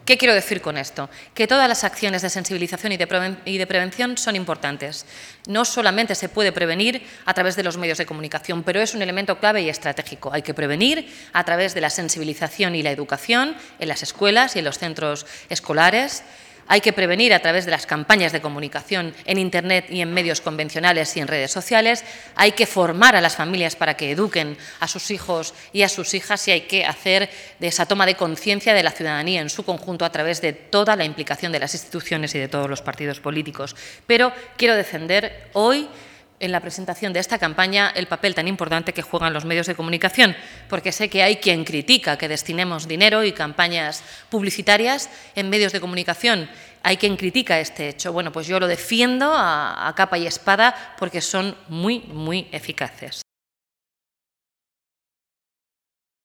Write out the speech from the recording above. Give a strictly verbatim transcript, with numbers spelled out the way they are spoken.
¿Qué quiero decir con esto? Que todas las acciones de sensibilización y de, preven- y de prevención son importantes. No solamente se puede prevenir a través de los medios de comunicación, pero es un elemento clave y estratégico. Hay que prevenir a través de la sensibilización y la educación en las escuelas y en los centros escolares. Hay que prevenir a través de las campañas de comunicación en Internet y en medios convencionales y en redes sociales. Hay que formar a las familias para que eduquen a sus hijos y a sus hijas y hay que hacer de esa toma de conciencia de la ciudadanía en su conjunto a través de toda la implicación de las instituciones y de todos los partidos políticos. Pero quiero defender hoy, en la presentación de esta campaña, el papel tan importante que juegan los medios de comunicación, porque sé que hay quien critica que destinemos dinero y campañas publicitarias en medios de comunicación. Hay quien critica este hecho. Bueno, pues yo lo defiendo a, a capa y espada porque son muy, muy eficaces.